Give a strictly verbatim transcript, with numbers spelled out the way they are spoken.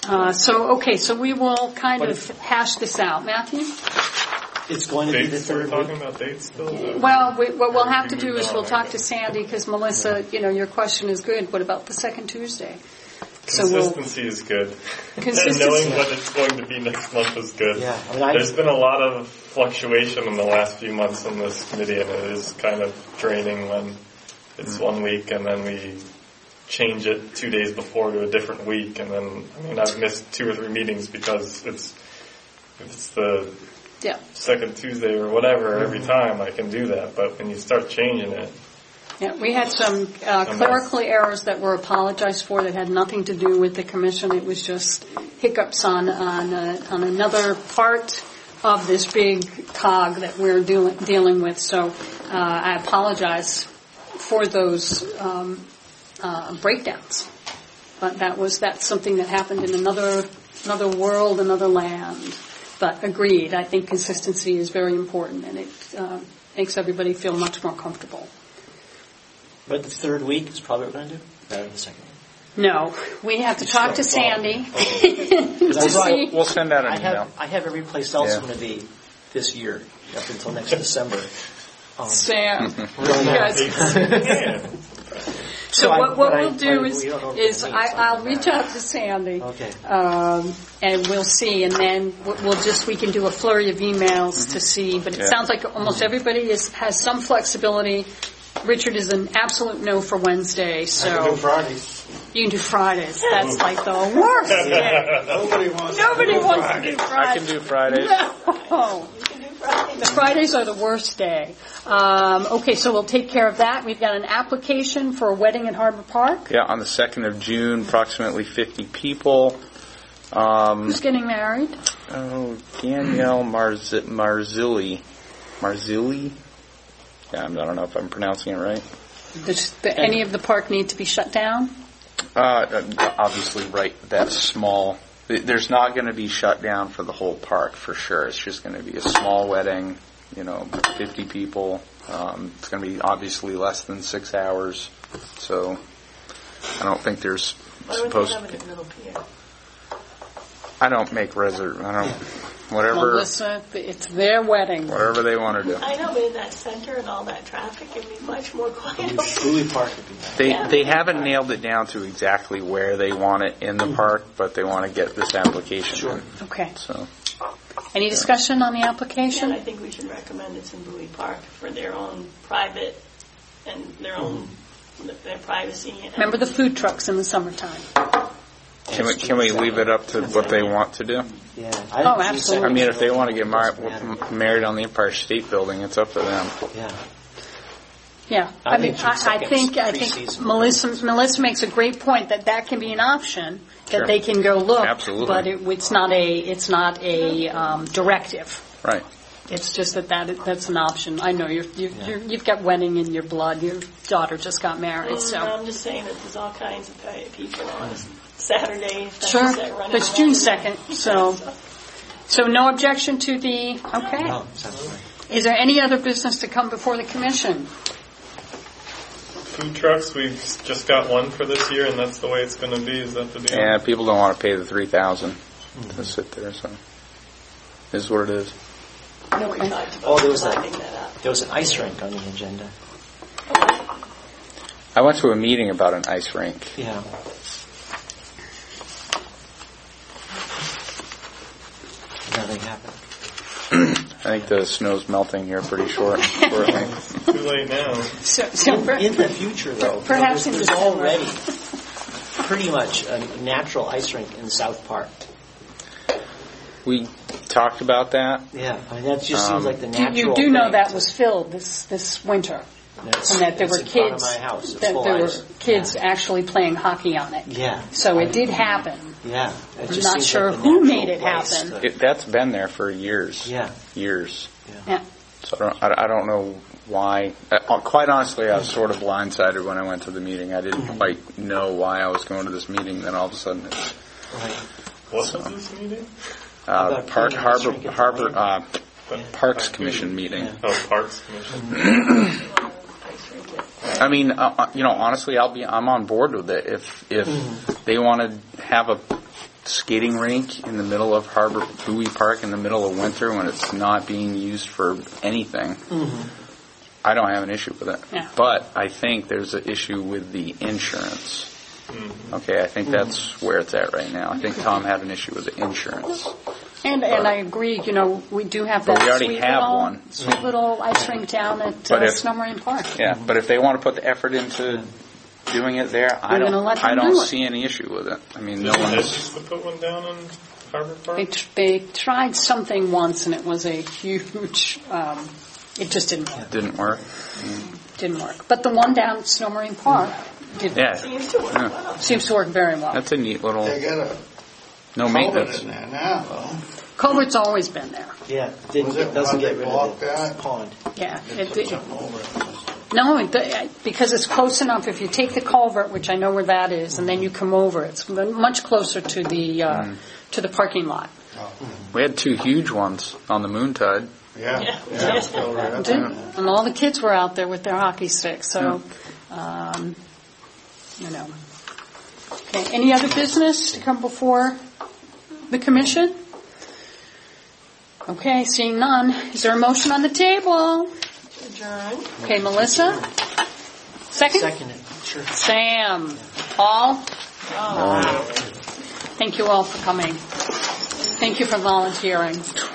Uh, so, okay, so we will kind of hash this out. Matthew? It's going to dates? be the third We're talking week. about dates still? Well, we, what we'll have to we do moved is on, we'll talk right? to Sandy, because Melissa, you know, your question is good. What about the second Tuesday? So we'll, Consistency is good. Consistency. And knowing what it's going to be next month is good. Yeah, I mean, I, There's been a lot of fluctuation in the last few months in this committee, and it is kind of draining when it's Mm-hmm. one week and then we change it two days before to a different week, and then, I mean, I've missed two or three meetings because it's, if it's the yeah. second Tuesday or whatever every time, I can do that, but when you start changing it, Yeah, we had some uh, clerical errors that were apologized for that had nothing to do with the commission. It was just hiccups on on, uh, on another part of this big cog that we're dealing dealing with. So uh, I apologize for those um, uh, breakdowns. But that was that's something that happened in another another world, another land. But agreed, I think consistency is very important, and it uh, makes everybody feel much more comfortable. but the third week is probably what we're going to do? Better than the second week. No, we have to talk to Sandy. Okay. to That's right. see. We'll send out an I email. have, I have every place else Yeah. going to be this year, up until next December. Um, Sam, really you guys. yeah. So I- what, what but I- we'll do I- is, we don't know is the I, dates. I'll reach out to Sandy, Okay. um, and we'll see, and then we'll we'll just we can do a flurry of emails to see. But it Yeah. sounds like almost everybody is, has some flexibility. Richard is an absolute no for Wednesday, so Fridays. you can do Fridays. That's like the worst day. Nobody wants Nobody to do wants Friday. to do I Fridays. can do Fridays. No. The Fridays are the worst day. Um, okay, so we'll take care of that. We've got an application for a wedding at Harbor Park. Yeah, on the second of June, approximately fifty people. Um, Who's getting married? oh, Danielle Marz- Marzilli. Marzilli? Yeah, I don't know if I'm pronouncing it right. Does the, any of the park need to be shut down? Uh, obviously, right, that small. There's not going to be shut down for the whole park, for sure. It's just going to be a small wedding, you know, fifty people. Um, it's going to be obviously less than six hours. So I don't think there's supposed to be. I don't make reserve. I don't. Whatever. Melissa, it's their wedding. Whatever they want to do. I know, but in that center and all that traffic, it'd be much more quiet. Bowie Park would be nice. They Yeah. they haven't nailed it down to exactly where they want it in the park, but they want to get this application Sure. in. Okay. So Any discussion on the And application? I think we should recommend it's in Bowie Park for their own private and their own their privacy. And Remember the food trucks in the summertime. can we can we leave it up to what they want to do? Yeah. Oh, I didn't see absolutely. second I mean, if they want to get mar- Doesn't matter. married on the Empire State Building, it's up to them. Yeah. Yeah, I I mean, think June I, I second think is I think pre-season. Melissa Melissa makes a great point that that can be an option that Sure. they can go look, Absolutely. but it, it's not a it's not a um, directive. Right. It's just that, that that's an option. I know you're, you're, Yeah. you're, you've got wedding in your blood. Your daughter just got married, Mm, so I'm just saying that there's all kinds of uh, people on a Saturday. sure. that running But it's June around. second, so so no objection to the okay. No, sounds fine. Is there any other business to come before the commission? Food trucks, we've just got one for this year, and that's the way it's going to be. Is that the deal? Yeah, people don't want to pay the three thousand to sit there, so it is what it is. No, we talked about Oh, there was lining that. that up. There was an ice rink on the agenda. I went to a meeting about an ice rink. Yeah. Nothing happened. I think the snow's melting here pretty short. shortly. Too late now. So, so In, per- in the future, though, Perhaps there's, in there's December. already pretty much a natural ice rink in South Park. We talked about that. Yeah, I mean that just Um, seems like the you, natural. you do know thing. that was filled this this winter, It's- and that there it's were in front of kids my house. It's that full there were ice. kids Yeah. actually playing hockey on it. Yeah. So it did happen. Yeah. It I'm just not seems sure like the who natural made it place happen. to- It, that's been there for years. Yeah. Years. Yeah. So I don't, I, I don't know why. Uh, quite honestly, I was sort of blindsided when I went to the meeting. I didn't quite know why I was going to this meeting. Then all of a sudden, it's Right. What was this meeting? uh, About Park putting an ice Harbor rink at the Harbor lake. uh, Yeah. Parks Commission meeting. Yeah. Oh, Parks Commission. Ice rink, yeah. I mean, uh, you know, honestly, I'll be, I'm on board with it. If, if they want to have a skating rink in the middle of Harbor Bowie Park in the middle of winter when it's not being used for anything, mm-hmm. I don't have an issue with it. Yeah. But I think there's an issue with the insurance. Mm-hmm. Okay, I think mm-hmm. that's where it's at right now. I think Tom had an issue with the insurance. And and I agree, you know, we do have But that we already sweet, have little, one. sweet little ice rink down at But uh, if- Snow Marine Park. Yeah, but if they want to put the effort into doing it there, I We're don't. gonna let them I don't do it. see any issue with it. I mean, no Did one's. used to put one down in Harbor Park? They, tr- they tried something once, and it was a huge, um, it just didn't work. Didn't work. Didn't work. But the one down at Snow Marine Park did Yeah, Seems to work Yeah. well. seems to work very well. that's a neat little. They got a No culvert maintenance. in there now, though. Culvert's always been there. Yeah, didn't, Was it it doesn't one get they rid blocked of the that? pond. Yeah. They It, put it, something over it. no, it, because it's close enough. If you take the culvert, which I know where that is, and then you come over, it's much closer to the uh, Mm. to the parking lot. Oh, We had two huge ones on the Moontide. yeah, Yeah. yeah, it's still right up Did- there. And all the kids were out there with their hockey sticks. So, um, you know. Okay. Any other business to come before the commission? Okay. Seeing none. Is there a motion on the table? Adjourn. Okay, Melissa. Second. Second it, sure. Sam. Paul. Oh. Thank you all for coming. Thank you for volunteering.